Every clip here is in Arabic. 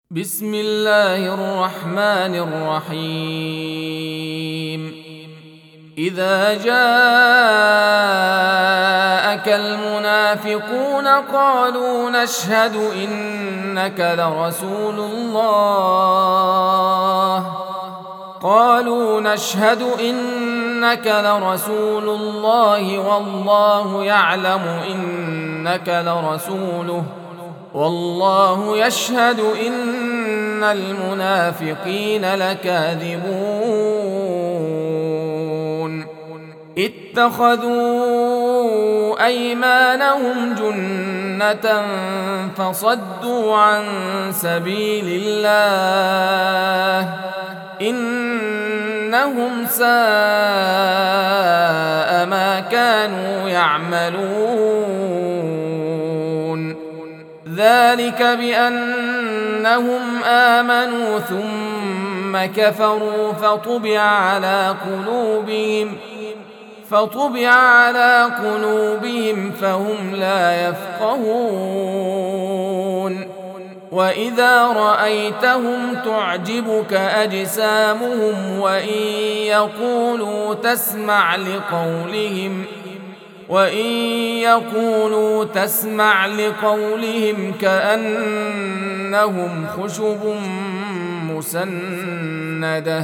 بسم الله الرحمن الرحيم. إذا جاءك المنافقون قالوا نشهد إنك لرسول الله والله يعلم إنك لرسوله والله يشهد إن المنافقين لكاذبون. اتخذوا أيمانهم جنة فصدوا عن سبيل الله إنهم ساء ما كانوا يعملون. ذلك بأنهم آمنوا ثم كفروا فطبع على قلوبهم فهم لا يفقهون. وإذا رأيتهم تعجبك أجسامهم وإن يقولوا تسمع لقولهم كأنهم خشب مسندة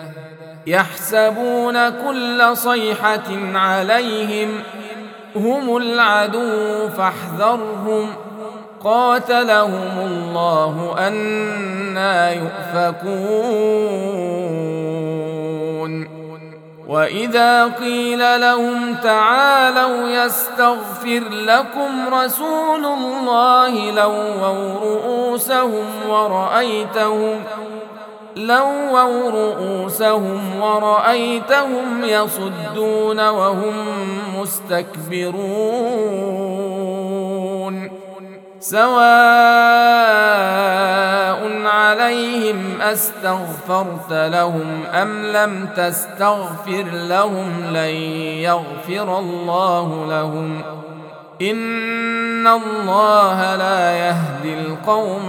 يحسبون كل صيحة عليهم هم العدو فاحذرهم قاتلهم الله أنى يؤفكون. وإذا قيل لهم تعالوا يستغفر لكم رسول الله لووا رؤوسهم ورأيتهم يصدون وهم مستكبرون. سواء عليهم أستغفرت لهم أم لم تستغفر لهم لن يغفر الله لهم إن الله لا يهدي القوم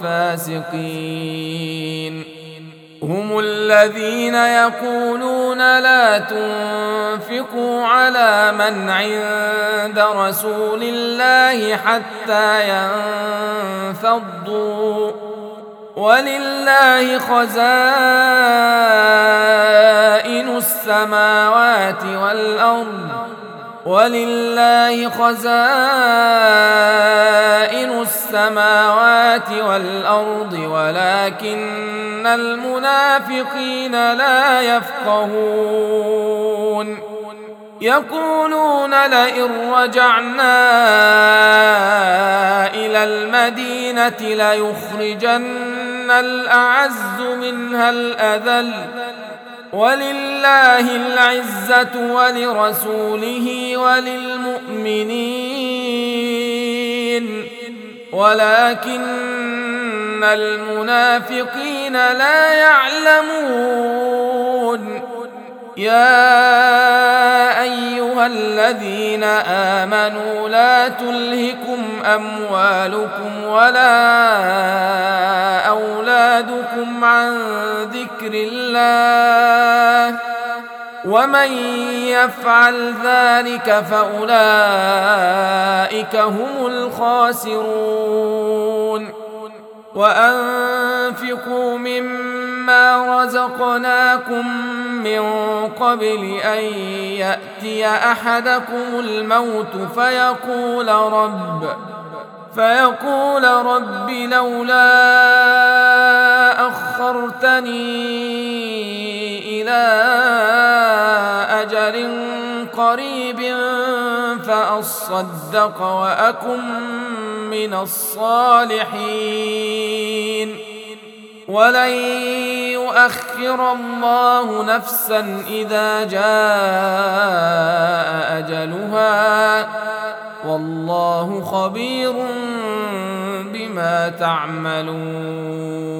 الفاسقين. هم الذين يقولون لا تنفقوا على من عند رسول الله حتى ينفضوا ولله خزائن السماوات والأرض ولكن المنافقين لا يفقهون. يقولون لئن رجعنا إلى المدينة ليخرجن الأعز منها الأذل ولله العزة ولرسوله وللمؤمنين ولكن المنافقين لا يعلمون. يا أيها الذين آمنوا لا تلهكم أموالكم ولا أولادكم عن ذكر الله ومن يفعل ذلك فأولئك هم الخاسرون. وأنفقوا مما رزقناكم من قبل أن يأتي أحدكم الموت فيقول رب لولا أخرتني إلى أجل قريب فأصدق وأكن من الصالحين ولن يؤخر الله نفسا إذا جاء أجلها والله خبير بما تعملون.